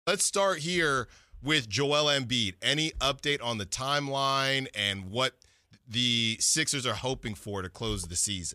Let's start here with Joel Embiid. Any update on the timeline and what the Sixers are hoping for to close the season?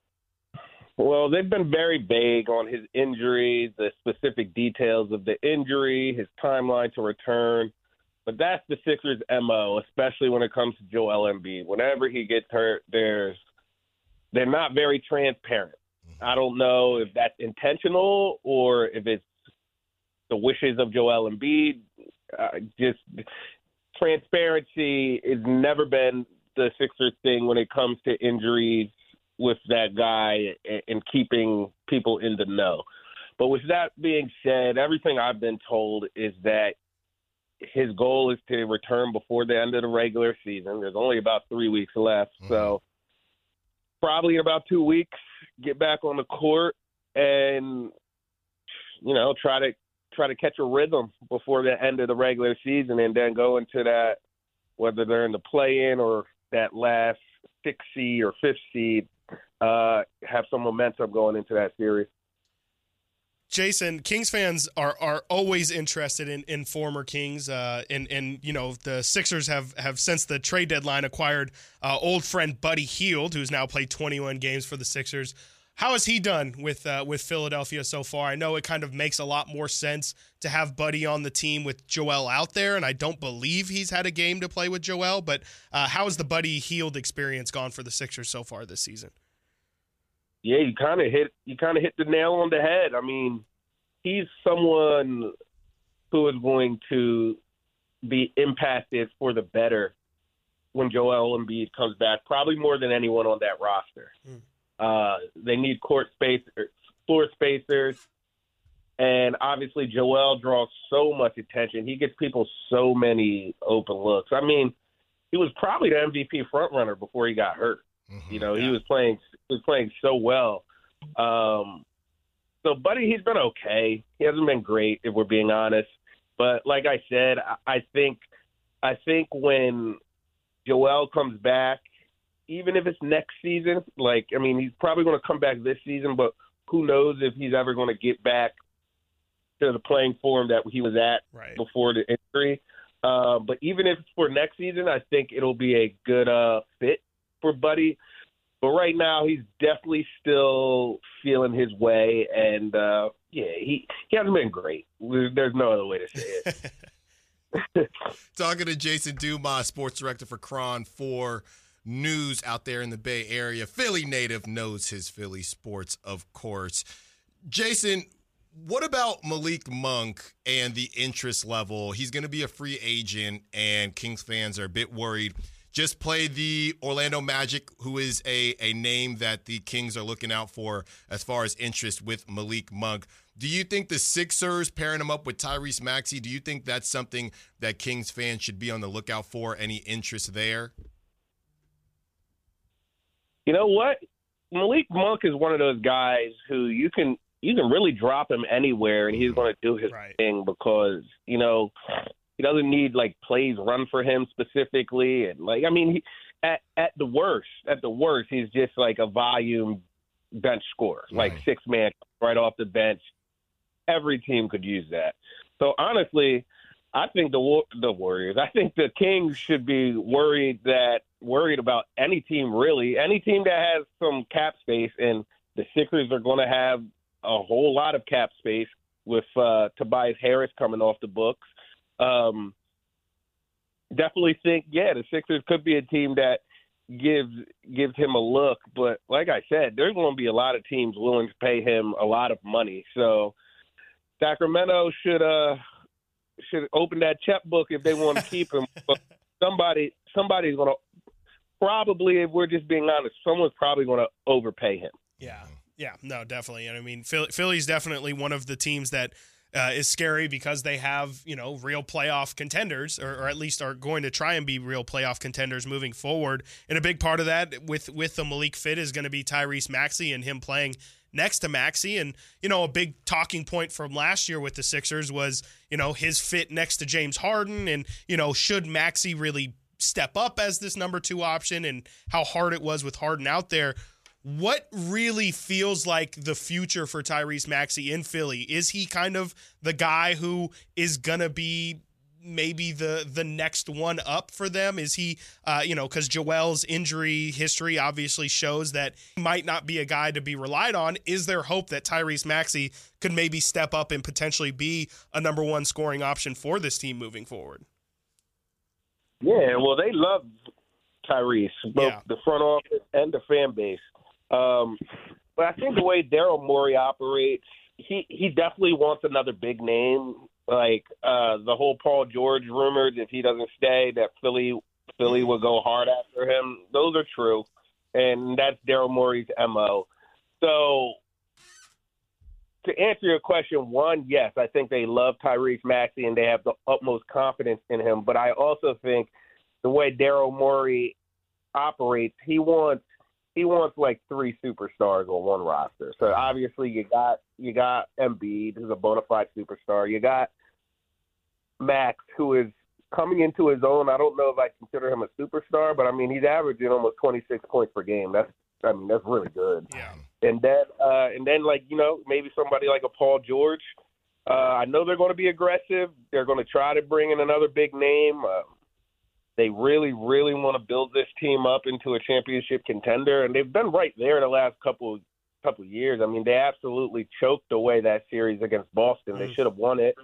Well, they've been very vague on his injury, the specific details of the injury, his timeline to return. But that's the Sixers' MO, especially when it comes to Joel Embiid. Whenever he gets hurt, they're not very transparent. I don't know if that's intentional or if it's the wishes of Joel Embiid. Just transparency has never been the Sixers thing when it comes to injuries with that guy and keeping people in the know. But with that being said, everything I've been told is that his goal is to return before the end of the regular season. There's only about 3 weeks left. So probably in about 2 weeks, get back on the court and, try to catch a rhythm before the end of the regular season and then go into that, whether they're in the play-in or that last 6th seed or 5th seed, have some momentum going into that series. Jason, Kings fans are always interested in former Kings, and the Sixers have since the trade deadline acquired old friend Buddy Hield, who's now played 21 games for the Sixers. How has he done with Philadelphia so far? I know it kind of makes a lot more sense to have Buddy on the team with Joel out there, and I don't believe he's had a game to play with Joel. But how has the Buddy Hield experience gone for the Sixers so far this season? Yeah, you kind of hit the nail on the head. I mean, he's someone who is going to be impacted for the better when Joel Embiid comes back, probably more than anyone on that roster. They need floor spacers, and obviously Joel draws so much attention. He gets people so many open looks. I mean, he was probably the MVP frontrunner before he got hurt. He was playing so well. So Buddy, he's been okay. He hasn't been great, if we're being honest. But like I said, I think when Joel comes back, even if it's next season, he's probably going to come back this season, but who knows if he's ever going to get back to the playing form that he was at before the injury. But even if it's for next season, I think it'll be a good fit for Buddy. But right now, he's definitely still feeling his way, and he hasn't been great. There's no other way to say it. Talking to Jason Dumas, sports director for Cron 4 News out there in the Bay Area. Philly native, knows his Philly sports, of course. Jason, what about Malik Monk and the interest level? He's going to be a free agent, and Kings fans are a bit worried. Just played the Orlando Magic, who is a name that the Kings are looking out for as far as interest with Malik Monk. Do you think the Sixers pairing him up with Tyrese Maxey, do you think that's something that Kings fans should be on the lookout for? Any interest there? You know what? Malik Monk is one of those guys who you can really drop him anywhere and he's going to do his thing because, he doesn't need plays run for him specifically. And at the worst, he's just a volume bench scorer, 6-man right off the bench. Every team could use that. So honestly, I think the Warriors, I think the Kings should be worried about any team really, any team that has some cap space, and the Sixers are going to have a whole lot of cap space with Tobias Harris coming off the books. Definitely think, the Sixers could be a team that gives him a look. But like I said, there's going to be a lot of teams willing to pay him a lot of money. So Sacramento should open that checkbook if they want to keep him. But somebody's going to probably, if we're just being honest, someone's probably going to overpay him. Yeah, no, definitely. And I mean, Philly's definitely one of the teams that is scary because they have, real playoff contenders, or at least are going to try and be real playoff contenders moving forward. And a big part of that with the Malik fit is going to be Tyrese Maxey and him playing next to Maxey. And, a big talking point from last year with the Sixers was, his fit next to James Harden and, should Maxey really step up as this number 2 option and how hard it was with Harden out there. What really feels like the future for Tyrese Maxey in Philly? Is he kind of the guy who is going to be maybe the next one up for them? Is he, because Joel's injury history obviously shows that he might not be a guy to be relied on. Is there hope that Tyrese Maxey could maybe step up and potentially be a number one scoring option for this team moving forward? Yeah, well, they love Tyrese, both the front office and the fan base. But I think the way Daryl Morey operates, he definitely wants another big name. Like the whole Paul George rumors, if he doesn't stay, that Philly will go hard after him. Those are true, and that's Daryl Morey's MO. So to answer your question, one, yes, I think they love Tyrese Maxey and they have the utmost confidence in him. But I also think the way Daryl Morey operates, he wants like three superstars on one roster. So obviously you got Embiid, who's a bona fide superstar. You got Max, who is coming into his own. I don't know if I consider him a superstar, but I mean he's averaging almost 26 points per game. That's really good. Yeah. And then maybe somebody like a Paul George. I know they're going to be aggressive. They're going to try to bring in another big name. They really, really want to build this team up into a championship contender, and they've been right there the last couple years. I mean, they absolutely choked away that series against Boston. They should have won it.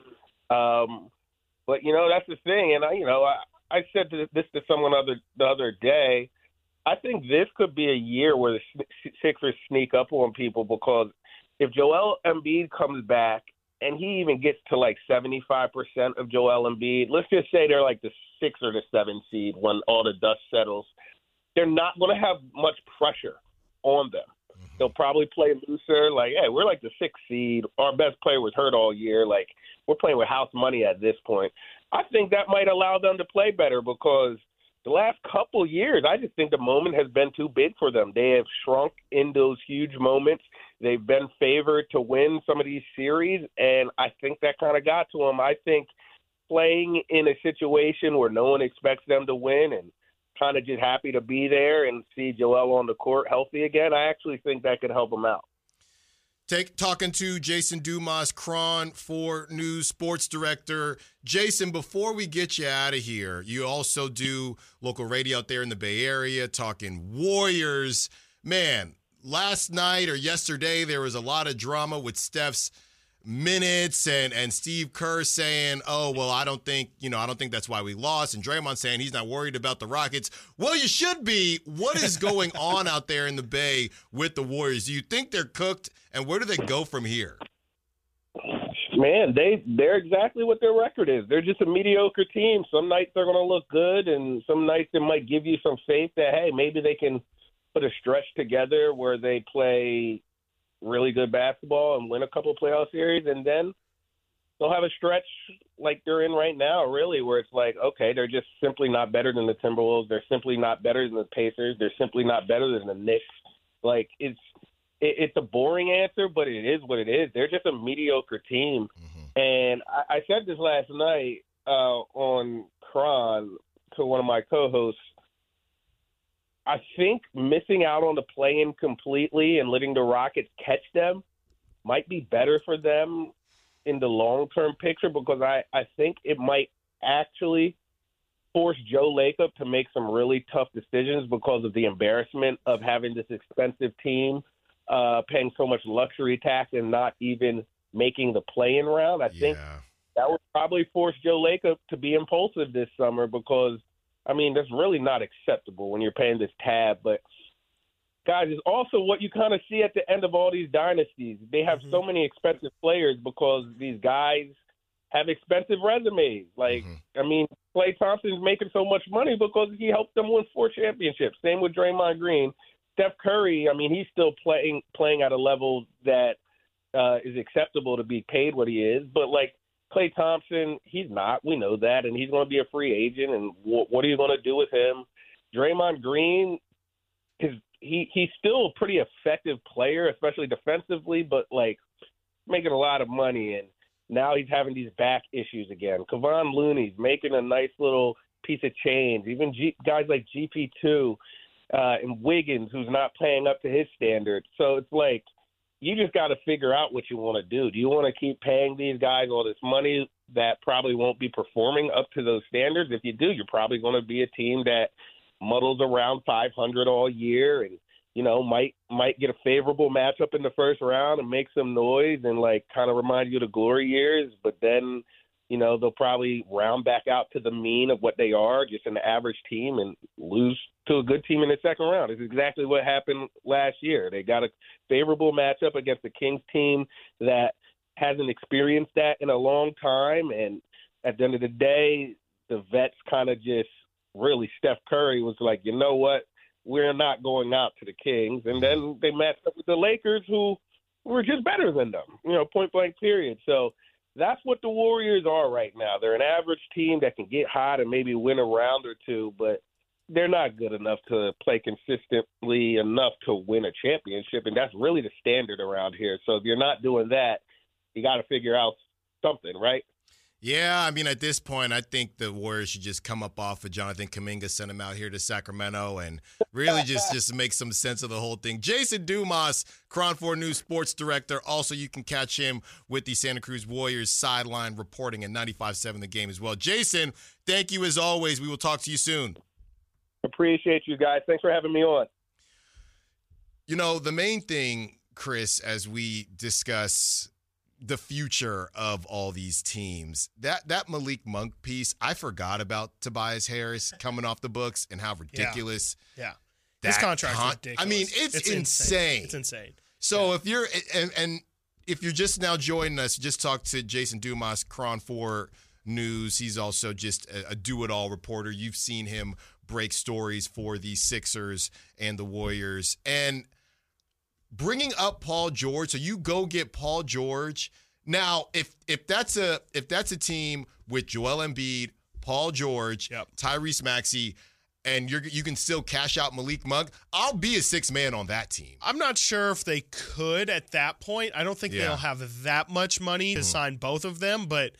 But that's the thing, and I said this to someone the other day. I think this could be a year where the Sixers sneak up on people, because if Joel Embiid comes back and he even gets to like 75% of Joel Embiid, let's just say they're like the 6 or the 7 seed when all the dust settles, they're not going to have much pressure on them. They'll probably play looser. Like, hey, we're like the 6th seed. Our best player was hurt all year. Like, we're playing with house money at this point. I think that might allow them to play better, because the last couple years, I just think the moment has been too big for them. They have shrunk in those huge moments. They've been favored to win some of these series, and I think that kind of got to them. I think playing in a situation where no one expects them to win and kind of just happy to be there and see Joel on the court healthy again, I actually think that could help them out. Talking to Jason Dumas, KRON 4 News sports director. Jason, before we get you out of here, you also do local radio out there in the Bay Area, talking Warriors. Man, last night or yesterday, there was a lot of drama with Steph's minutes and Steve Kerr saying, oh, well, I don't think that's why we lost. And Draymond saying he's not worried about the Rockets. Well, you should be. What is going on out there in the Bay with the Warriors? Do you think they're cooked, and where do they go from here? Man, they're exactly what their record is. They're just a mediocre team. Some nights they're going to look good, and some nights it might give you some faith that, hey, maybe they can put a stretch together where they play really good basketball and win a couple of playoff series, and then they'll have a stretch like they're in right now, really, where it's like, okay, they're just simply not better than the Timberwolves. They're simply not better than the Pacers. They're simply not better than the Knicks. Like, it's a boring answer, but it is what it is. They're just a mediocre team. And I said this last night on KRON to one of my co-hosts. I think missing out on the play-in completely and letting the Rockets catch them might be better for them in the long-term picture, because I think it might actually force Joe Lacob to make some really tough decisions because of the embarrassment of having this expensive team paying so much luxury tax and not even making the play-in round. I think that would probably force Joe Lacob to be impulsive this summer, because I mean, that's really not acceptable when you're paying this tab. But, guys, it's also what you kind of see at the end of all these dynasties. They have so many expensive players because these guys have expensive resumes. Like, I mean, Klay Thompson's making so much money because he helped them win 4 championships. Same with Draymond Green. Steph Curry, I mean, he's still playing at a level that is acceptable to be paid what he is. But, like, Klay Thompson, he's not. We know that, and he's going to be a free agent. And what are you going to do with him? Draymond Green, he's still a pretty effective player, especially defensively, but like making a lot of money, and now he's having these back issues again. Kevon Looney's making a nice little piece of change. Even guys like GP2. and Wiggins, who's not playing up to his standard. So it's like you just got to figure out what you want to do. Do you want to keep paying these guys all this money that probably won't be performing up to those standards? If you do, you're probably going to be a team that muddles around 500 all year and, you know, might get a favorable matchup in the first round and make some noise and, like, kind of remind you of the glory years. But then, you know, they'll probably round back out to the mean of what they are, just an average team, and lose to a good team in the second round. It's exactly what happened last year. They got a favorable matchup against the Kings team that hasn't experienced that in a long time. And at the end of the day, the vets kind of just really, Steph Curry was like, you know what, we're not going out to the Kings. And then they matched up with the Lakers, who were just better than them, you know, point blank period. So that's what the Warriors are right now. They're an average team that can get hot and maybe win a round or two, but they're not good enough to play consistently enough to win a championship, and that's really the standard around here. So if you're not doing that, you got to figure out something, right? Yeah, I mean, at this point, I think the Warriors should just come up off of Jonathan Kuminga, send him out here to Sacramento, and really just make some sense of the whole thing. Jason Dumas, KRON 4 News sports director. Also, you can catch him with the Santa Cruz Warriors sideline reporting at 95.7 The Game as well. Jason, thank you as always. We will talk to you soon. Appreciate you guys. Thanks for having me on. You know, the main thing, Chris, as we discuss the future of all these teams, that Malik Monk piece, I forgot about Tobias Harris coming off the books and how ridiculous. Yeah. His contract is ridiculous. I mean, it's insane. It's insane. So if you're and if you're just now joining us, just talk to Jason Dumas, KRON 4 News. He's also just a do-it-all reporter. You've seen him break stories for the Sixers and the Warriors. And bringing up Paul George, so you go get Paul George. Now, if that's a team with Joel Embiid, Paul George, Tyrese Maxey, and you can still cash out Malik Monk, I'll be a sixth man on that team. I'm not sure if they could at that point. I don't think they'll have that much money to sign both of them, but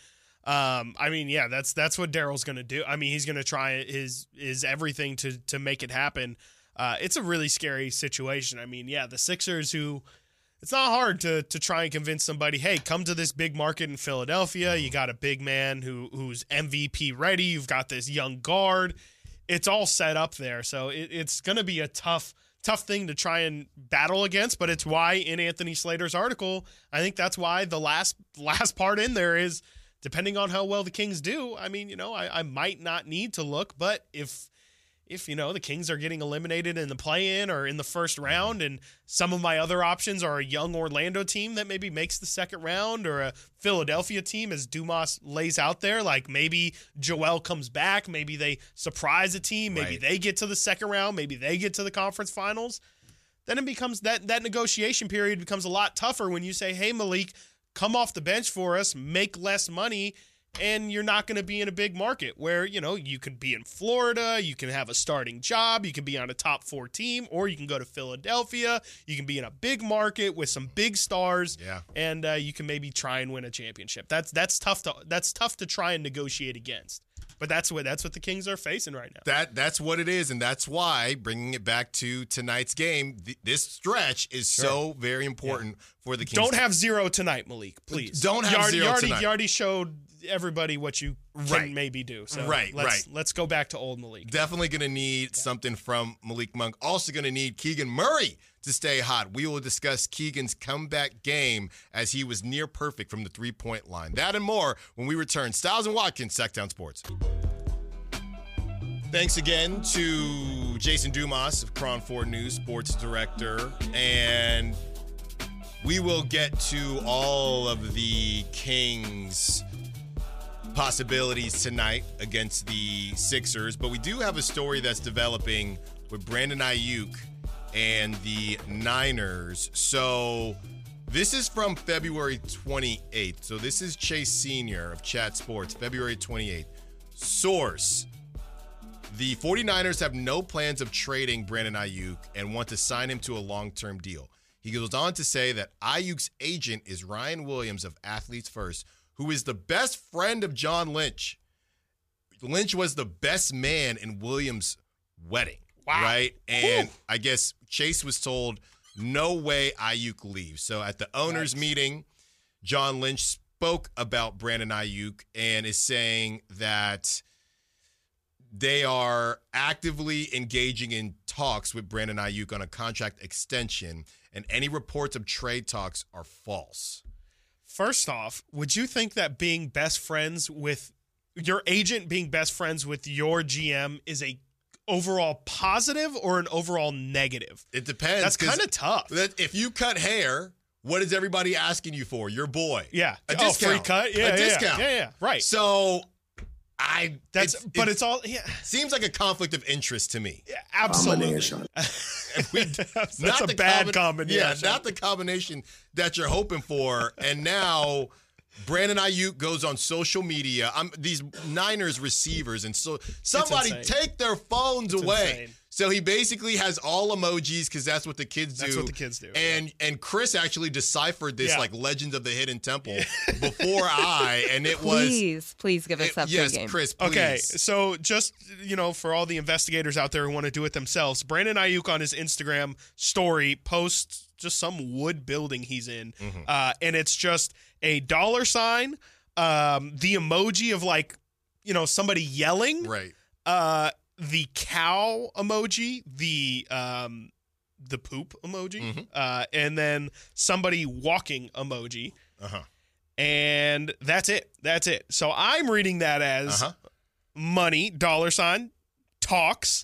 I mean, yeah, that's what Daryl's going to do. I mean, he's going to try his everything to make it happen. It's a really scary situation. I mean, yeah, the Sixers, who it's not hard to try and convince somebody, hey, come to this big market in Philadelphia. You got a big man who's MVP ready. You've got this young guard. It's all set up there. So it's going to be a tough thing to try and battle against, but it's why in Anthony Slater's article, I think that's why the last part in there is, depending on how well the Kings do, I mean, you know, I might not need to look, but if you know, the Kings are getting eliminated in the play-in or in the first round, and some of my other options are a young Orlando team that maybe makes the second round, or a Philadelphia team, as Dumas lays out there, like maybe Joel comes back, maybe they surprise a team, maybe they get to the second round, maybe they get to the conference finals, then it becomes that negotiation period becomes a lot tougher when you say, hey, Malik, come off the bench for us, make less money, and you're not going to be in a big market where, you know, you could be in Florida, you can have a starting job, you can be on a top 4 team, or you can go to Philadelphia, you can be in a big market with some big stars, and you can maybe try and win a championship. That's tough to try and negotiate against. But that's what the Kings are facing right now. That's what it is, and that's why, bringing it back to tonight's game, this stretch is so very important for the Kings. Don't have zero tonight, Malik, please. Don't have zero tonight. You already showed everybody what you can maybe do. So let's go back to old Malik. Definitely going to need something from Malik Monk. Also going to need Keegan Murray to stay hot. We will discuss Keegan's comeback game as he was near perfect from the three-point line. That and more when we return. Styles and Watkins, Sacktown Sports. Thanks again to Jason Dumas of KRON 4 News, sports director. And we will get to all of the Kings' possibilities tonight against the Sixers. But we do have a story that's developing with Brandon Ayuk and the Niners. So this is from February 28th. So this is Chase Sr. of Chat Sports, February 28th. Source: the 49ers have no plans of trading Brandon Ayuk and want to sign him to a long-term deal. He goes on to say that Ayuk's agent is Ryan Williams of Athletes First, who is the best friend of John Lynch. Lynch was the best man in Williams' wedding. Wow. Right? And I guess Chase was told, no way Ayuk leaves. So at the owners' meeting, John Lynch spoke about Brandon Ayuk and is saying that they are actively engaging in talks with Brandon Ayuk on a contract extension, and any reports of trade talks are false. First off, would you think that being best friends with your agent, being best friends with your GM is a overall positive or an overall negative? It depends. That's kind of tough. If you cut hair, what is everybody asking you for? Your boy. Yeah. A discount. Free cut? Yeah. A discount. Yeah. Right. So it's all seems like a conflict of interest to me. Yeah, absolutely. That's a bad combination. Yeah, not the combination that you're hoping for. And now Brandon Ayuk goes on social media. These Niners receivers, and so somebody take their phones away. Insane. So he basically has all emojis because that's what the kids do. That's what the kids do. And Chris actually deciphered this like Legends of the Hidden Temple before and it please give us that yes, pregame. Chris, please. Okay, so just, for all the investigators out there who want to do it themselves, Brandon Ayuk on his Instagram story posts just some wood building he's in, and it's just a $sign, the emoji of somebody yelling, right? The cow emoji, the poop emoji, and then somebody walking emoji, and that's it. So I'm reading that as money, $sign, talks,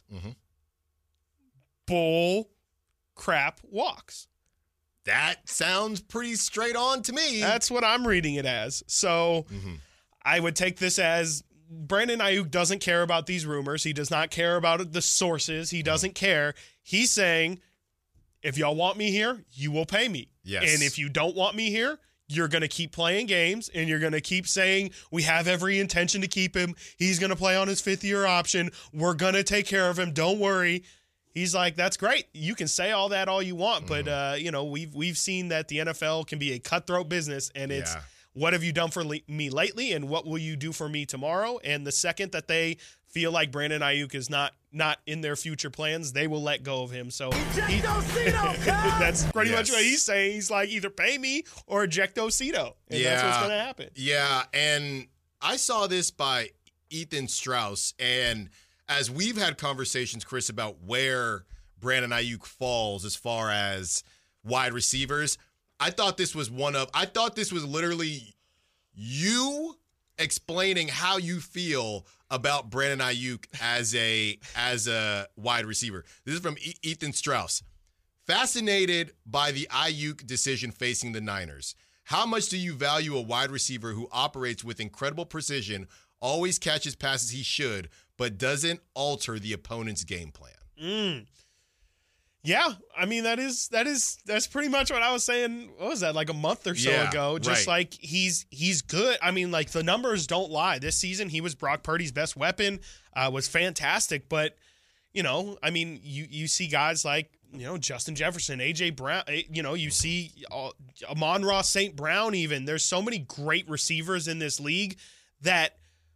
bull, crap, walks. That sounds pretty straight on to me. That's what I'm reading it as. So I would take this as Brandon Ayuk doesn't care about these rumors. He does not care about the sources. He doesn't care. He's saying, if y'all want me here, you will pay me. Yes. And if you don't want me here, you're going to keep playing games and you're going to keep saying, we have every intention to keep him. He's going to play on his 5th-year option. We're going to take care of him. Don't worry. He's like, that's great. You can say all that all you want, but we've seen that the NFL can be a cutthroat business, and it's what have you done for me lately, and what will you do for me tomorrow? And the second that they feel like Brandon Ayuk is not in their future plans, they will let go of him. So that's pretty much what he's saying. He's like, either pay me or eject Ojeda, and that's what's going to happen. Yeah, and I saw this by Ethan Strauss, and as we've had conversations, Chris, about where Brandon Ayuk falls as far as wide receivers, I thought this was literally you explaining how you feel about Brandon Ayuk as a wide receiver. This is from Ethan Strauss. Fascinated by the Ayuk decision facing the Niners. How much do you value a wide receiver who operates with incredible precision, always catches passes he should, but doesn't alter the opponent's game plan? Yeah, I mean that's pretty much what I was saying. What was that, like a month or so ago? Just like he's good. I mean, like the numbers don't lie. This season he was Brock Purdy's best weapon. Was fantastic, but I mean you see guys like Justin Jefferson, AJ Brown. You see Amon-Ra St. Brown. Even there's so many great receivers in this league that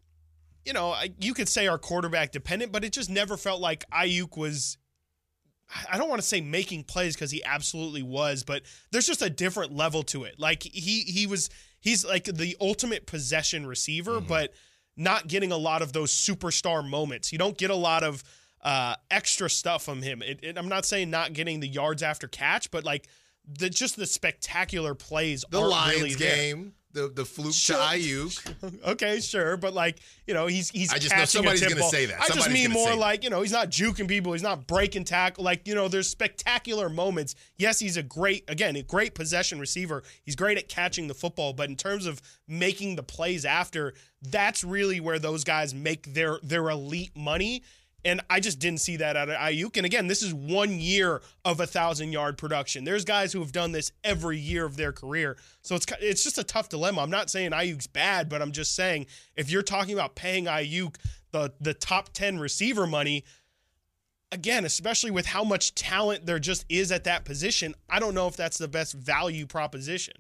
you could say are quarterback dependent, but it just never felt like Ayuk was. I don't want to say making plays because he absolutely was, but there's just a different level to it. Like he's like the ultimate possession receiver, but not getting a lot of those superstar moments. You don't get a lot of extra stuff from him. I'm not saying not getting the yards after catch, but like the spectacular plays. The Lions really game. The fluke to Ayuk. Okay, sure, but he's. I just know somebody's going to say that. I just mean more like he's not juking people, he's not breaking tackle. There's spectacular moments. Yes, he's a great possession receiver. He's great at catching the football, but in terms of making the plays after, that's really where those guys make their elite money. And I just didn't see that out of Ayuk. And again, this is 1 year of 1,000-yard production. There's guys who have done this every year of their career. So it's just a tough dilemma. I'm not saying Ayuk's bad, but I'm just saying if you're talking about paying Ayuk the top 10 receiver money, again, especially with how much talent there just is at that position, I don't know if that's the best value proposition.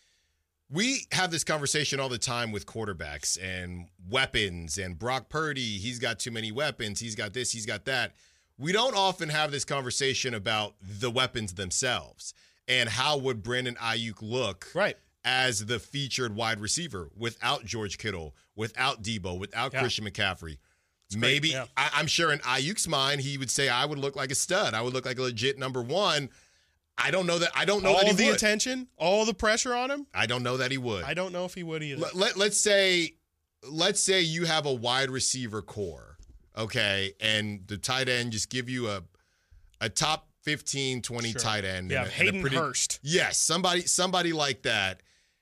We have this conversation all the time with quarterbacks and weapons and Brock Purdy. He's got too many weapons. He's got this. He's got that. we don't often have this conversation about the weapons themselves and how would Brandon Ayuk look as the featured wide receiver without George Kittle, without Debo, without Christian McCaffrey. Maybe I'm sure in Ayuk's mind he would say I would look like a stud. I would look like a legit number one. I don't know that. I don't know that he would. All the attention, all the pressure on him. I don't know that he would. I don't know if he would either. Let's say you have a wide receiver core, okay, and the tight end just give you a top 15, 20 tight end. Yeah, Hayden Hurst. Yes, somebody like that.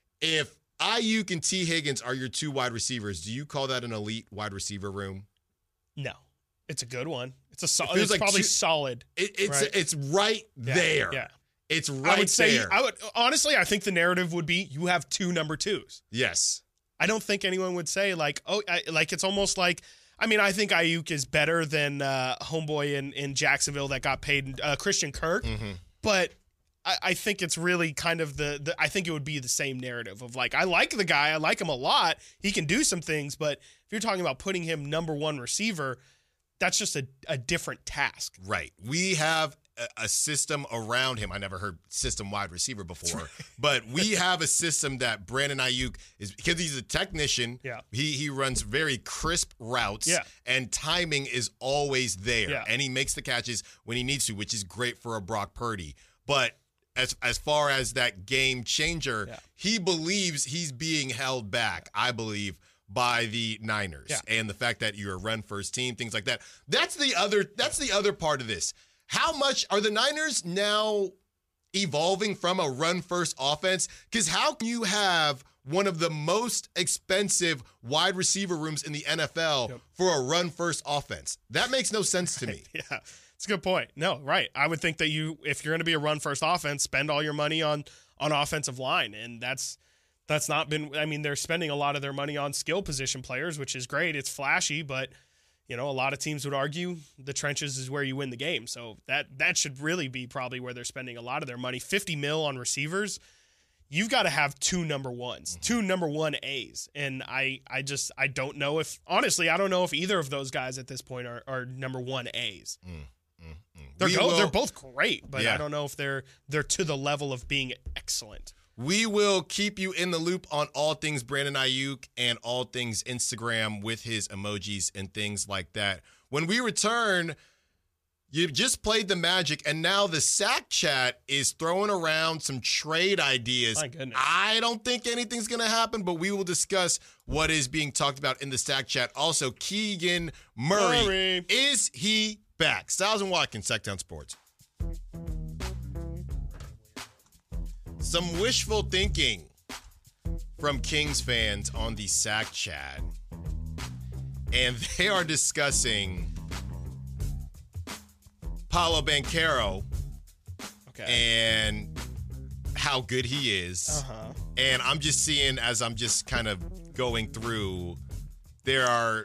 If Ayuk and T. Higgins are your two wide receivers, do you call that an elite wide receiver room? No, it's a good one. It's probably solid. It's right there. Yeah. It's right there. Honestly, I think the narrative would be you have two number twos. Yes. I don't think anyone would say it's almost like, I mean, I think Ayuk is better than homeboy in Jacksonville that got paid, Christian Kirk. Mm-hmm. But I think it's really kind of I think it would be the same narrative of like, I like the guy. I like him a lot. He can do some things. But if you're talking about putting him number one receiver, that's just a different task. Right. We have a system around him. I never heard system wide receiver before, but we have a system that Brandon Ayuk is, because he's a technician. Yeah. He runs very crisp routes. Yeah. And timing is always there. Yeah. And he makes the catches when he needs to, which is great for a Brock Purdy. But as far as that game changer, he believes he's being held back, I believe, by the Niners and the fact that you're a run first team, things like that. That's the other part of this. How much are the Niners now evolving from a run first offense? Because how can you have one of the most expensive wide receiver rooms in the NFL for a run first offense? That makes no sense to me. Yeah. It's a good point. No, right. I would think that if you're going to be a run first offense, spend all your money on offensive line. And that's not been, I mean, they're spending a lot of their money on skill position players, which is great. It's flashy, but a lot of teams would argue the trenches is where you win the game. So that should really be probably where they're spending a lot of their money. $50 million on receivers. You've got to have two number ones, two number 1As. And I don't know if, honestly, I don't know if either of those guys at this point are number 1As. They're both great, but I don't know if they're to the level of being excellent. We will keep you in the loop on all things Brandon Ayuk and all things Instagram with his emojis and things like that. When we return, you've just played the Magic, and now the Sack Chat is throwing around some trade ideas. My goodness. I don't think anything's going to happen, but we will discuss what is being talked about in the Sack Chat. Also, Keegan Murray. Is he back? Styles and Watkins, Sacktown Sports. Some wishful thinking from Kings fans on the Sack Chat. And they are discussing Paolo Banchero and how good he is. Uh-huh. And I'm just seeing, as I'm just kind of going through, there's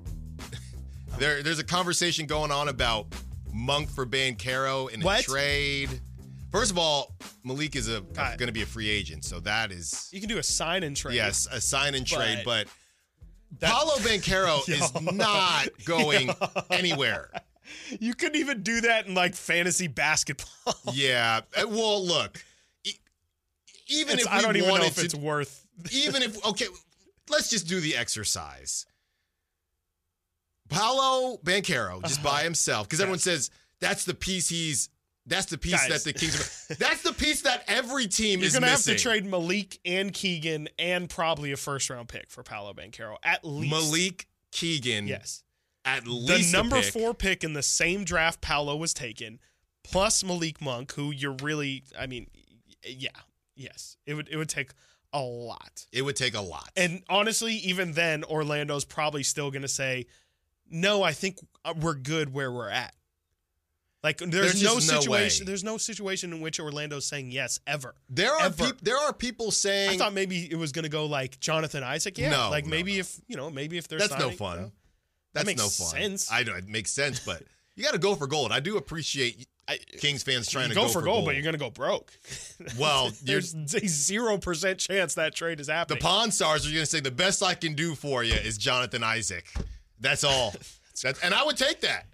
a conversation going on about Monk for Banchero in a trade. First of all, Malik is going to be a free agent, so that is... You can do a sign and trade. Yes, a sign and trade, but Paolo Banchero is not going anywhere. You couldn't even do that in, like, fantasy basketball. Yeah. Well, look, even if we I don't even know wanted if it's worth... Even if... Okay, let's just do the exercise. Paolo Banchero, just by himself, because everyone says that's the piece That's the piece that the Kings... That's the piece that every team is missing. You're going to have to trade Malik and Keegan and probably a first-round pick for Paolo Banchero, at least. Malik, Keegan. Yes. At least the number 4 pick in the same draft Paolo was taken, plus Malik Monk, who you're really... I mean, yes. It would take a lot. It would take a lot. And honestly, even then, Orlando's probably still going to say, no, I think we're good where we're at. Like there's no situation. There's no situation in which Orlando's saying yes ever. There are people saying. I thought maybe it was going to go like Jonathan Isaac. Yeah, no, maybe if they're. That's signing, no fun. You know, that's makes no fun. Sense. I know it makes sense, but you got to go for gold. I do appreciate Kings fans trying to go for gold, but you're going to go broke. Well, there's a 0% chance that trade is happening. The Pawn Stars are going to say the best I can do for you is Jonathan Isaac. That's all. And I would take that.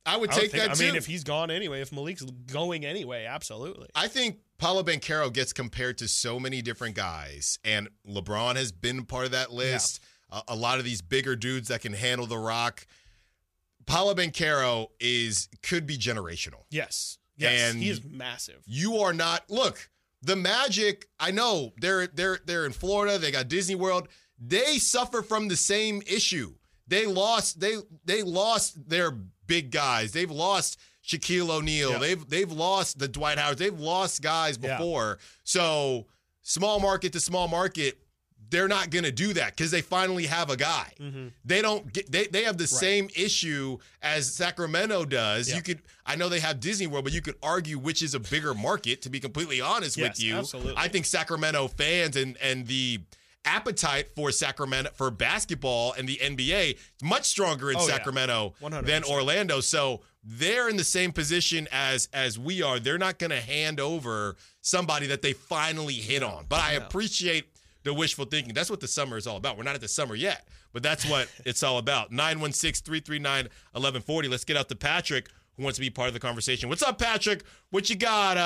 I would take that too. I mean, if he's gone anyway, if Malik's going anyway, absolutely. I think Paolo Banchero gets compared to so many different guys, and LeBron has been part of that list. Yeah. A lot of these bigger dudes that can handle the rock. Paolo Banchero could be generational. Yes, and he is massive. You are not. Look, the Magic. I know they're in Florida. They got Disney World. They suffer from the same issue. They lost their big guys. They've lost Shaquille O'Neal. Yeah. They've lost the Dwight Howard. They've lost guys before. Yeah. So small market to small market, they're not going to do that because they finally have a guy. Mm-hmm. They have the same issue as Sacramento does. Yeah. I know they have Disney World, but you could argue which is a bigger market, to be completely honest with you. Absolutely. I think Sacramento fans and the appetite for Sacramento for basketball and the NBA much stronger in Sacramento than Orlando. So they're in the same position as we are. They're not going to hand over somebody that they finally hit on. But I appreciate the wishful thinking. That's what the summer is all about. We're not at the summer yet, but that's what it's all about. 916-339-1140. Let's get out to Patrick, who wants to be part of the conversation. What's up, Patrick? What you got?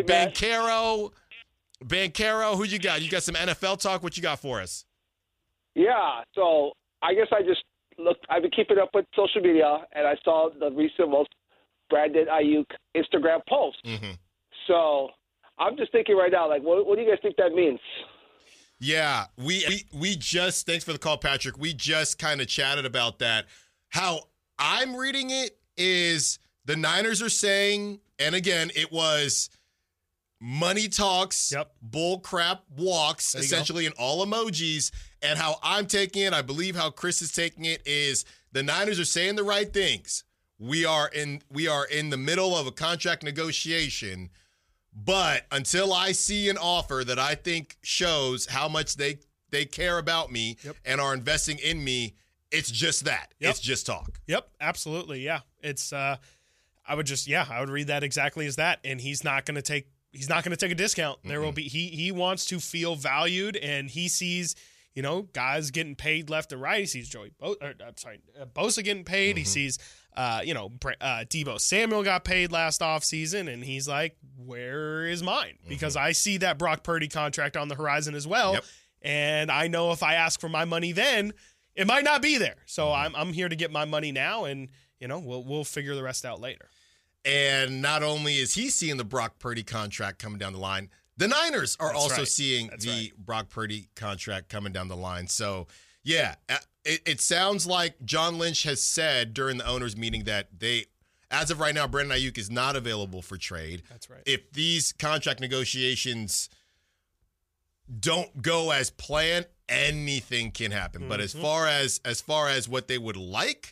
Banchero, who you got? You got some NFL talk? What you got for us? Yeah, so I guess I just looked. I've been keeping up with social media, and I saw the recent most Brandon Ayuk Instagram post. Mm-hmm. So I'm just thinking right now, like, what do you guys think that means? Yeah, we just, thanks for the call, Patrick. We just kind of chatted about that. How I'm reading it is the Niners are saying, and again, it was money talks, bull crap walks, essentially in all emojis. And how I'm taking it, I believe how Chris is taking it, is the Niners are saying the right things. We are in the middle of a contract negotiation, but until I see an offer that I think shows how much they care about me and are investing in me, it's just that. It's just talk. Yep, absolutely. Yeah. It's I would read that exactly as that, and he's not going to take a discount. There will be he wants to feel valued, and he sees, guys getting paid left and right. He sees Bosa getting paid. Mm-hmm. He sees Deebo Samuel got paid last offseason, and he's like, where is mine? Because I see that Brock Purdy contract on the horizon as well. Yep. And I know if I ask for my money then, it might not be there. So I'm here to get my money now, and we'll figure the rest out later. And not only is he seeing the Brock Purdy contract coming down the line, the Niners are seeing Brock Purdy contract coming down the line. So, yeah, it sounds like John Lynch has said during the owners' meeting that as of right now, Brandon Ayuk is not available for trade. That's right. If these contract negotiations don't go as planned, anything can happen. Mm-hmm. But as far as what they would like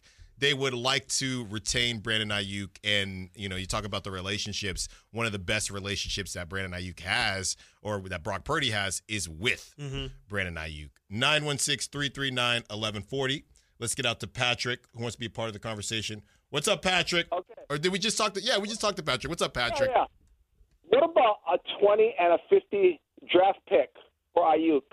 to retain Brandon Ayuk. And, you talk about the relationships. One of the best relationships that Brandon Ayuk has, or that Brock Purdy has, is with Brandon Ayuk. 916-339-1140. Let's get out to Patrick, who wants to be a part of the conversation. What's up, Patrick? Okay. Or did we just talk to – we just talked to Patrick. What's up, Patrick? Yeah. What about a 20 and a 50 draft pick for Ayuk?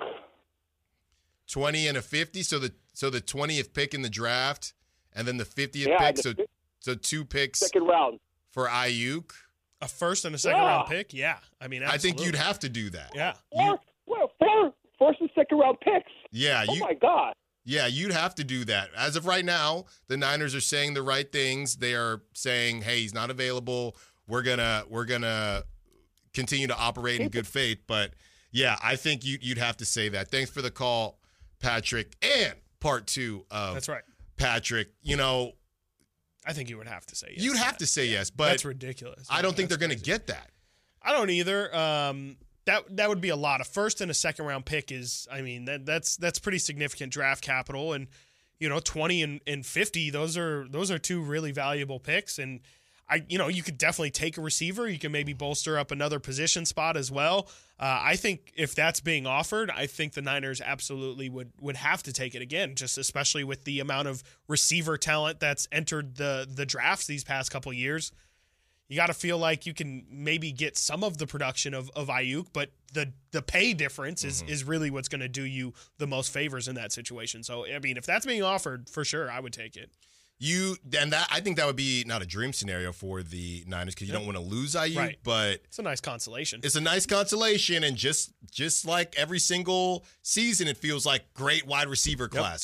20 and a 50? So the 20th pick in the draft – and then the 50th pick, so 2 picks second round for Ayuk. A first and a second round pick? Yeah. I mean, absolutely. I think you'd have to do that. Yeah. Four first and second round picks. Yeah. Oh, my God. Yeah, you'd have to do that. As of right now, the Niners are saying the right things. They are saying, hey, he's not available. We're gonna continue to operate in good faith. But, yeah, I think you'd have to say that. Thanks for the call, Patrick. And part 2 of That's right. Patrick, I think you would have to say yes. You'd have to say yes, but that's ridiculous. I don't think they're going to get that. I don't either. That would be a lot. A first and a second round pick is, that's pretty significant draft capital, and 20 and 50, those are 2 really valuable picks, and you could definitely take a receiver. You can maybe bolster up another position spot as well. I think if that's being offered, I think the Niners absolutely would have to take it again, just especially with the amount of receiver talent that's entered the drafts these past couple of years. You got to feel like you can maybe get some of the production of Ayuk, but the pay difference is really what's going to do you the most favors in that situation. So, if that's being offered, for sure, I would take it. I think that would be not a dream scenario for the Niners because you don't want to lose Ayuk, but it's a nice consolation. It's a nice consolation, and just like every single season, it feels like great wide receiver class,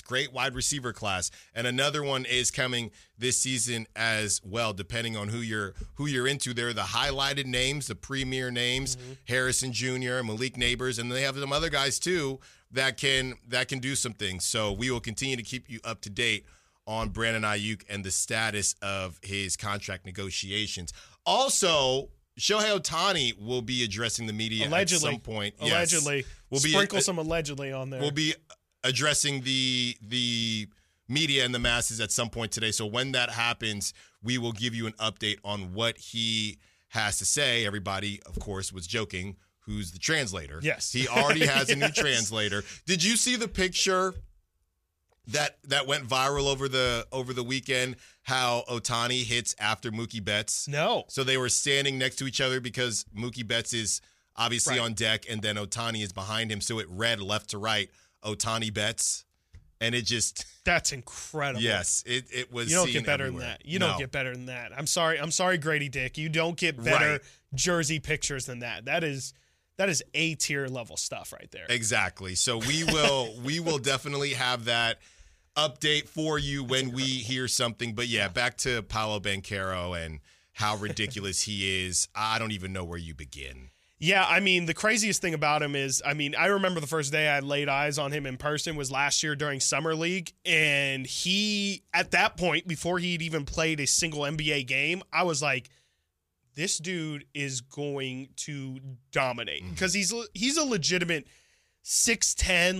and another one is coming this season as well. Depending on who you're into, they're the highlighted names, the premier names, Harrison Jr., Malik Neighbors, and they have some other guys too that can do some things. So we will continue to keep you up to date on Brandon Ayuk and the status of his contract negotiations. Also, Shohei Ohtani will be addressing the media at some point. Allegedly. Yes. We'll sprinkle some allegedly on there. We'll be addressing the media and the masses at some point today. So when that happens, we will give you an update on what he has to say. Everybody, of course, was joking. Who's the translator? Yes. He already has a new translator. Did you see the picture that went viral over the weekend, how Ohtani hits after Mookie Betts? No. So they were standing next to each other because Mookie Betts is obviously on deck, and then Ohtani is behind him. So it read left to right, Ohtani Betts. And it just... That's incredible. Yes, it was. You don't get better everywhere. than that. You don't get better than that. I'm sorry, Grady Dick. You don't get better jersey pictures than that. That is A-tier level stuff right there. Exactly. So we will definitely have that update for you when we hear something. But yeah, back to Paolo Banchero and how ridiculous he is. I don't even know where you begin. Yeah, I mean, the craziest thing about him is, I remember the first day I laid eyes on him in person was last year during Summer League. And he, at that point, before he'd even played a single NBA game, I was like, this dude is going to dominate. Because he's a legitimate 6'10",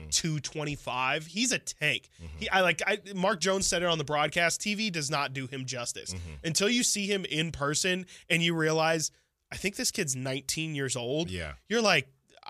225. He's a tank. Mark Jones said it on the broadcast. TV does not do him justice. Until you see him in person and you realize, I think this kid's 19 years old. Yeah. You're like,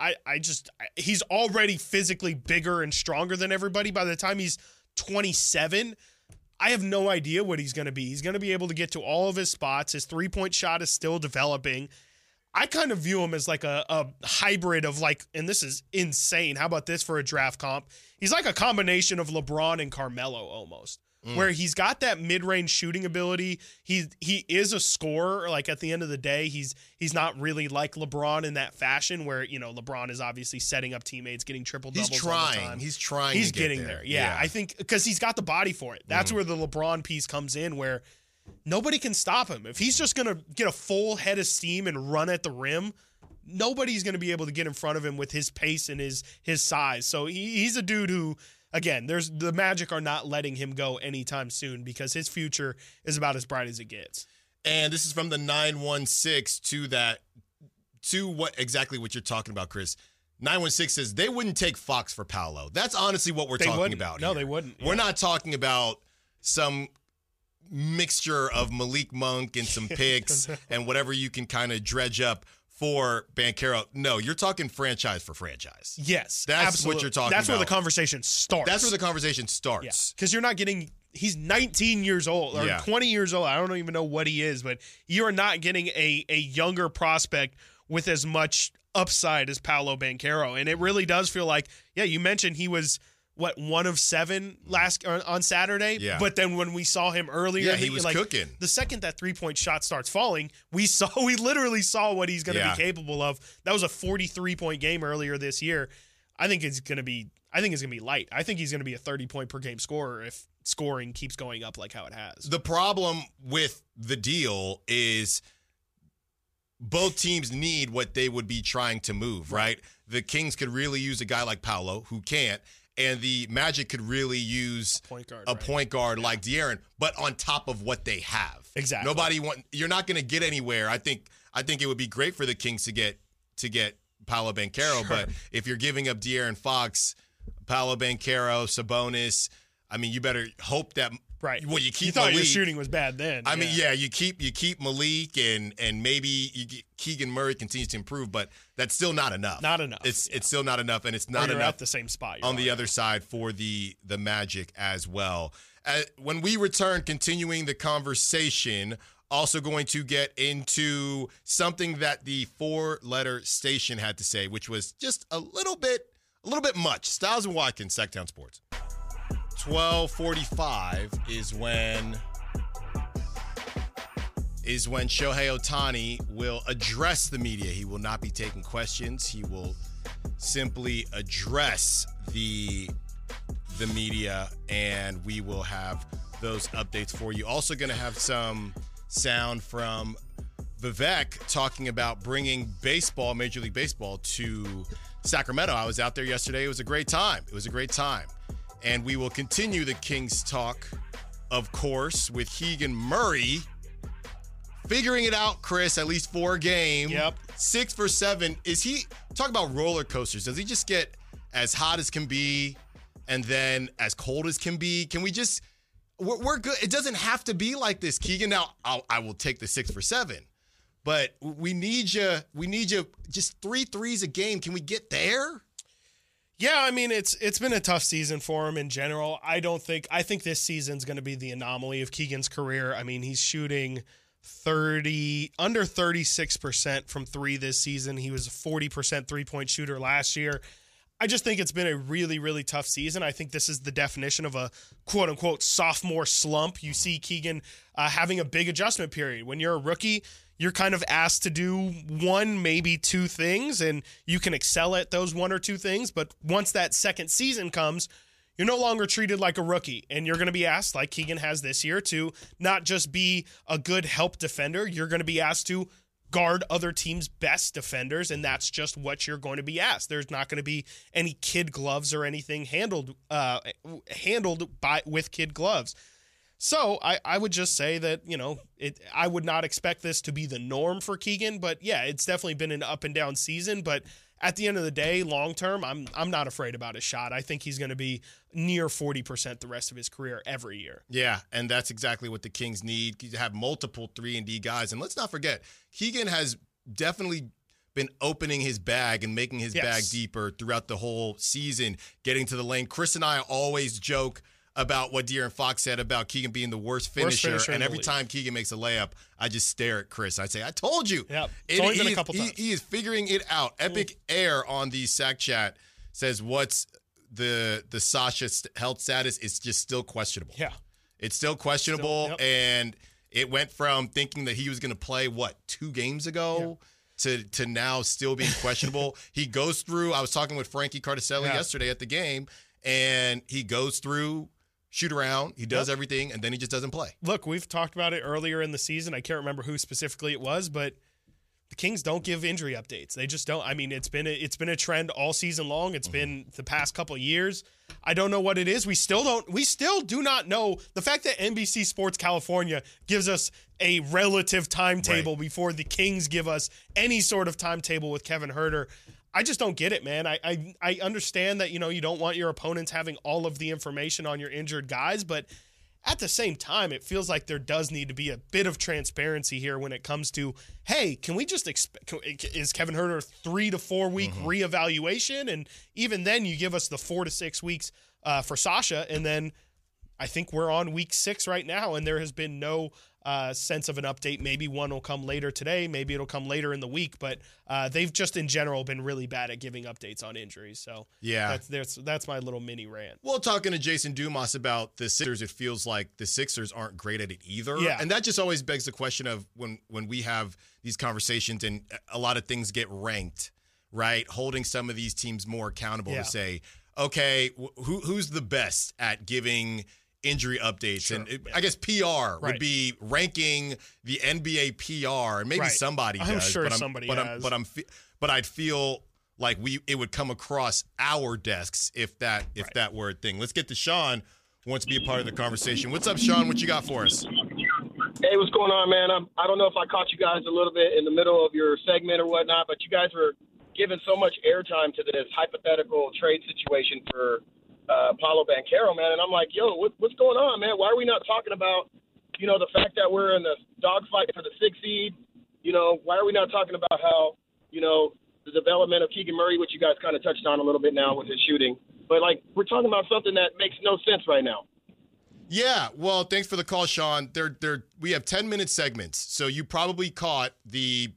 he's already physically bigger and stronger than everybody. By the time he's 27, I have no idea what he's going to be. He's going to be able to get to all of his spots. His three-point shot is still developing. I kind of view him as like a hybrid of and this is insane. How about this for a draft comp? He's like a combination of LeBron and Carmelo almost, where he's got that mid-range shooting ability. He is a scorer. Like at the end of the day, he's not really like LeBron in that fashion where, LeBron is obviously setting up teammates, getting triple-doubles all the time. He's trying. He's getting there. Yeah, I think because he's got the body for it. That's where the LeBron piece comes in, where nobody can stop him. If he's just going to get a full head of steam and run at the rim, nobody's going to be able to get in front of him with his pace and his size. So he's a dude who, again, the Magic are not letting him go anytime soon because his future is about as bright as it gets. And this is from the 916 to what you're talking about, Chris. 916 says they wouldn't take Fox for Paolo. That's honestly what we're talking about here. No, they wouldn't. We're not talking about some mixture of Malik Monk and some picks and whatever you can kind of dredge up for Banchero. No, you're talking franchise for franchise. Yes, that's absolutely. what you're talking That's about. where the conversation starts. That's where the conversation starts. Because you're not getting. He's 19 years old or 20 years old. I don't even know what he is, but you are not getting a younger prospect with as much upside as Paolo Banchero, and it really does feel like. Yeah, you mentioned he was. What, 1 of 7 on Saturday? Yeah. But then when we saw him earlier, he was cooking. The second that 3-point shot starts falling, we literally saw what he's going to be capable of. That was a 43-point game earlier this year. I think it's going to be light. I think he's going to be a 30-point per game scorer if scoring keeps going up like how it has. The problem with the deal is both teams need what they would be trying to move, right? The Kings could really use a guy like Paolo who can't. And the Magic could really use a point guard like De'Aaron, but on top of what they have. Exactly. You're not going to get anywhere. I think it would be great for the Kings to get Paolo Banchero, but if you're giving up De'Aaron Fox, Paolo Banchero, Sabonis, you better hope that. Right. Well, you keep. You thought Malik. your shooting was bad then. You keep Malik and maybe Keegan Murray continues to improve, but that's still not enough. Not enough. It's still not enough, and it's not enough at the same spot on the other side for the Magic as well. When we return, continuing the conversation, also going to get into something that the 4-letter station had to say, which was just a little bit much. Styles and Watkins, Sacktown Sports. 12:45 is when Shohei Ohtani will address the media. He will not be taking questions. He will simply address the media, and we will have those updates for you. Also going to have some sound from Vivek talking about bringing baseball, Major League Baseball, to Sacramento. I was out there yesterday. It was a great time. And we will continue the Kings talk, of course, with Keegan Murray figuring it out, Chris, at least 4 games. Yep. 6 for 7. Is he, talk about roller coasters. Does he just get as hot as can be and then as cold as can be? Can we just, we're good. It doesn't have to be like this, Keegan. Now, I will take the 6 for 7. But we need you just 3 threes a game. Can we get there? Yeah, I mean, it's been a tough season for him in general. I think this season's going to be the anomaly of Keegan's career. I mean, he's shooting under 36% from 3 this season. He was a 40% three-point shooter last year. I just think it's been a really, really tough season. I think this is the definition of a quote-unquote sophomore slump. You see Keegan having a big adjustment period. When you're a rookie, you're kind of asked to do 1, maybe 2 things, and you can excel at those 1 or 2 things. But once that second season comes, you're no longer treated like a rookie, and you're going to be asked, like Keegan has this year, to not just be a good help defender. You're going to be asked to guard other teams' best defenders, and that's just what you're going to be asked. There's not going to be any kid gloves or anything handled with kid gloves. So I would just say that, I would not expect this to be the norm for Keegan, but yeah, it's definitely been an up and down season. But at the end of the day, long term, I'm not afraid about his shot. I think he's going to be near 40% the rest of his career every year. Yeah, and that's exactly what the Kings need, to have multiple 3-and-D guys. And let's not forget, Keegan has definitely been opening his bag and making his bag deeper throughout the whole season, getting to the lane. Chris and I always joke about what De'Aaron Fox said about Keegan being the worst finisher. And every time Keegan makes a layup, I just stare at Chris. I say, I told you. Yep. It's only been a couple times. He is figuring it out. Epic Air on the Sack Chat says, what's the Sasha health status? It's just still questionable. Yeah. It's still questionable. And it went from thinking that he was going to play, 2 games ago? Yeah. To now still being questionable. He goes through, I was talking with Frankie Cardicelli yesterday at the game, and he goes through shoot around, he does everything, and then he just doesn't play. Look, we've talked about it earlier in the season. I can't remember who specifically it was, but the Kings don't give injury updates. They just don't. I mean, it's been a trend all season long. It's been the past couple of years. I don't know what it is. We still do not know. The fact that NBC Sports California gives us a relative timetable before the Kings give us any sort of timetable with Kevin Huerter, I just don't get it, man. I understand that, you don't want your opponents having all of the information on your injured guys, but at the same time, it feels like there does need to be a bit of transparency here when it comes to, hey, can we just is Kevin Huerter 3 to 4 week reevaluation? And even then you give us the 4 to 6 weeks for Sasha. And then I think we're on week 6 right now, and there has been no sense of an update. Maybe one will come later today. Maybe it'll come later in the week. But they've just in general been really bad at giving updates on injuries. So yeah, that's my little mini rant. Well, talking to Jason Dumas about the Sixers, it feels like the Sixers aren't great at it either. Yeah. And that just always begs the question of when we have these conversations and a lot of things get ranked, right? Holding some of these teams more accountable to say, okay, who's the best at giving injury updates? Sure. And I guess PR would be ranking the NBA PR, and maybe somebody does. I'm sure somebody does. But I'd feel like it would come across our desks if that were a thing. Let's get to Sean, who wants to be a part of the conversation. What's up, Sean? What you got for us? Hey, what's going on, man? I don't know if I caught you guys a little bit in the middle of your segment or whatnot, but you guys were giving so much airtime to this hypothetical trade situation for Paolo Banchero, man. And I'm like, yo, what's going on, man? Why are we not talking about, the fact that we're in the dogfight for the 6th seed? Why are we not talking about how, the development of Keegan Murray, which you guys kind of touched on a little bit now with his shooting. But, we're talking about something that makes no sense right now. Yeah, well, thanks for the call, Sean. We have 10-minute segments, so you probably caught the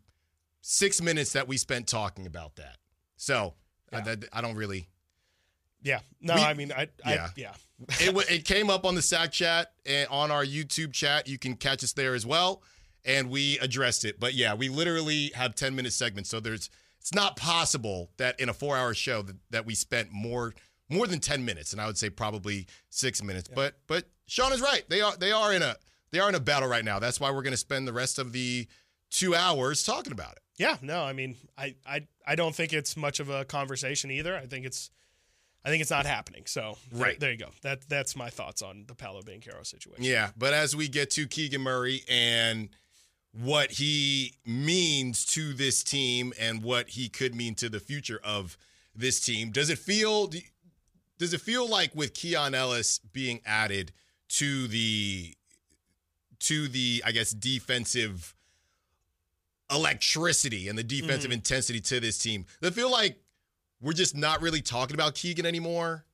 6 minutes that we spent talking about that. So I don't really. Yeah. No, I mean, yeah. It came up on the Sack Chat and on our YouTube chat. You can catch us there as well. And we addressed it. But yeah, we literally have 10-minute segments. So it's not possible that in a 4-hour show that we spent more than 10 minutes. And I would say probably 6 minutes. Yeah. But Sean is right. They are in a battle right now. That's why we're going to spend the rest of the 2 hours talking about it. Yeah, no, I mean, I don't think it's much of a conversation either. I think it's not happening. So right. There you go. That's my thoughts on the Paolo Banchero situation. Yeah, but as we get to Keegan Murray and what he means to this team and what he could mean to the future of this team, does it feel like with Keon Ellis being added to the I guess defensive electricity and the defensive intensity to this team, does it feel like we're just not really talking about Keegan anymore?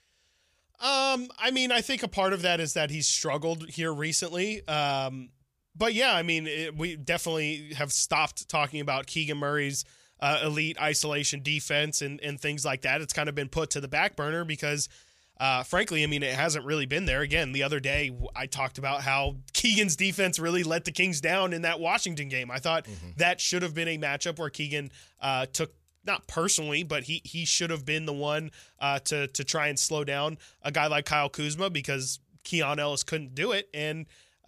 I mean, I think a part of that is that he's struggled here recently. But yeah, I mean, we definitely have stopped talking about Keegan Murray's elite isolation defense and things like that. It's kind of been put to the back burner because, frankly, I mean, it hasn't really been there. Again, the other day I talked about how Keegan's defense really let the Kings down in that Washington game. I thought that should have been a matchup where Keegan took, not personally, but he should have been the one to try and slow down a guy like Kyle Kuzma because Keon Ellis couldn't do it. And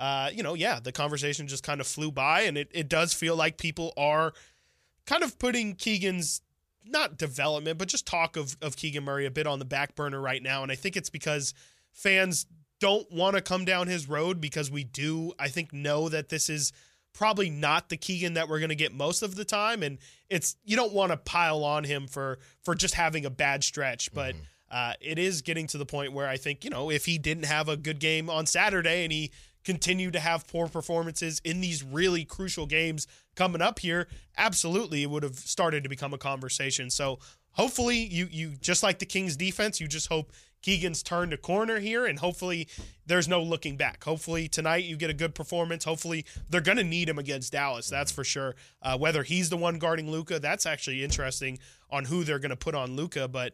the conversation just kind of flew by, and it does feel like people are kind of putting Keegan's, not development, but just talk of Keegan Murray a bit on the back burner right now. And I think it's because fans don't want to come down his road because we do, I think, know that this is probably not the Keegan that we're going to get most of the time. And you don't want to pile on him for just having a bad stretch, but it is getting to the point where I think, if he didn't have a good game on Saturday and he continue to have poor performances in these really crucial games coming up here, absolutely it would have started to become a conversation. So hopefully you just like the Kings defense, you just hope Keegan's turned a corner here, and hopefully there's no looking back. Hopefully tonight you get a good performance. Hopefully they're going to need him against Dallas, that's for sure. Whether he's the one guarding Luka, that's actually interesting on who they're going to put on Luka, but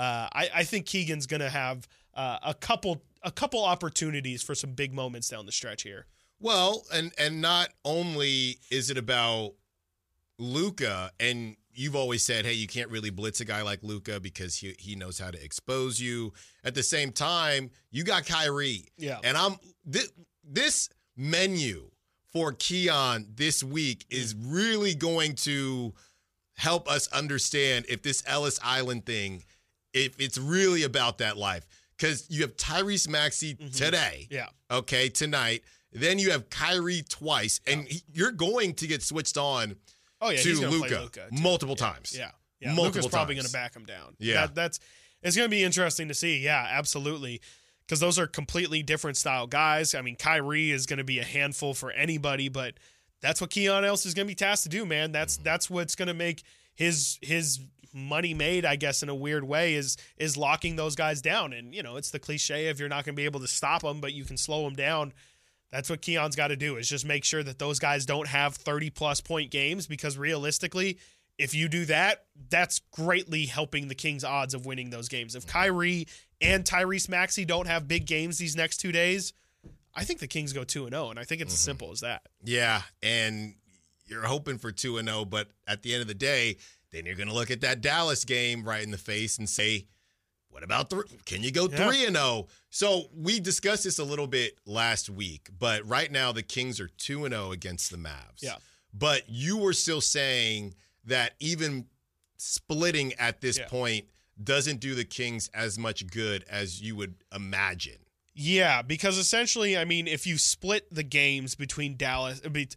I think Keegan's going to have a couple opportunities for some big moments down the stretch here. Well, and not only is it about Luka, and you've always said, hey, you can't really blitz a guy like Luka because he knows how to expose you. At the same time, you got Kyrie. Yeah. And this menu for Keon this week is really going to help us understand if this Ellis Island thing, if it's really about that life. Because you have Tyrese Maxey today. Yeah. Okay, tonight. Then you have Kyrie twice. And you're going to get switched on to Luka multiple times. Yeah. Luka's probably going to back him down. Yeah. It's going to be interesting to see. Yeah, absolutely. Because those are completely different style guys. I mean, Kyrie is going to be a handful for anybody, but that's what Keon Ellis is going to be tasked to do, man. That's what's going to make his money made, I guess, in a weird way, is locking those guys down. And, it's the cliche if you're not going to be able to stop them, but you can slow them down. That's what Keon's got to do, is just make sure that those guys don't have 30-plus point games, because realistically, if you do that, that's greatly helping the Kings' odds of winning those games. If Kyrie and Tyrese Maxey don't have big games these next 2 days, I think the Kings go 2-0, and I think it's as simple as that. Yeah, and you're hoping for 2-0, but at the end of the day, then you're going to look at that Dallas game right in the face and say, what about can you go 3-0? So we discussed this a little bit last week, but right now the Kings are 2-0 against the Mavs. Yeah. But you were still saying that even splitting at this point doesn't do the Kings as much good as you would imagine. Yeah, because essentially, I mean, if you split the games between Dallas,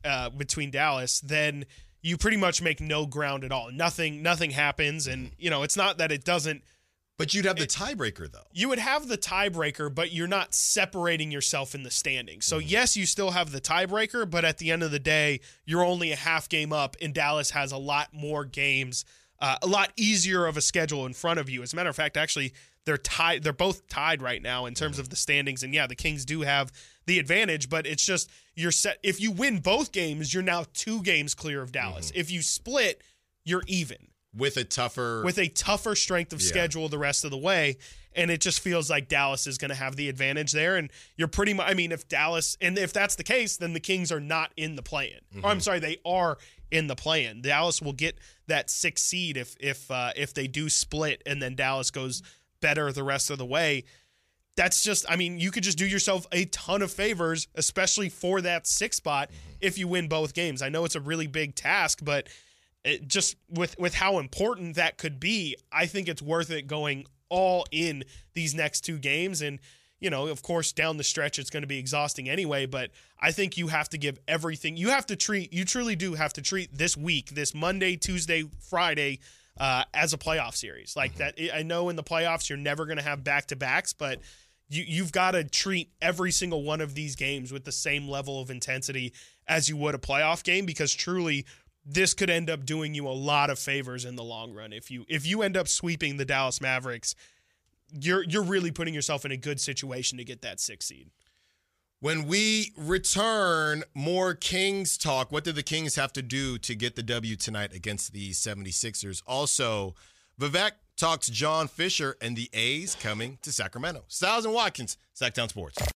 then you pretty much make no ground at all. Nothing happens, and it's not that it doesn't. But you'd have the tiebreaker, though. You would have the tiebreaker, but you're not separating yourself in the standings. So, yes, you still have the tiebreaker, but at the end of the day, you're only a half game up, and Dallas has a lot more games, a lot easier of a schedule in front of you. As a matter of fact, actually, they're tied. They're both tied right now in terms of the standings. And, yeah, the Kings do have the advantage, but it's just you're set. If you win both games, you're now 2 games clear of Dallas. If you split, you're even. with a tougher strength of schedule the rest of the way. And it just feels like Dallas is going to have the advantage there. And you're pretty much, I mean, if that's the case, then the Kings are not in the play-in. Mm-hmm. Or, I'm sorry, they are in the play-in. Dallas will get that 6th seed if they do split and then Dallas goes better the rest of the way. That's just, I mean, you could just do yourself a ton of favors, especially for that 6th spot if you win both games. I know it's a really big task, but it just with how important that could be, I think it's worth it going all in these next 2 games. And, you know, of course, down the stretch, it's going to be exhausting anyway, but I think you have to give everything. You truly do have to treat this week, this Monday, Tuesday, Friday, as a playoff series. Like that, I know in the playoffs, you're never going to have back-to-backs, but you've got to treat every single one of these games with the same level of intensity as you would a playoff game, because truly this could end up doing you a lot of favors in the long run. If you end up sweeping the Dallas Mavericks, you're really putting yourself in a good situation to get that 6th seed. When we return, more Kings talk. What do the Kings have to do to get the W tonight against the 76ers? Also, Vivek talks John Fisher and the A's coming to Sacramento. Styles and Watkins, Sacktown Sports.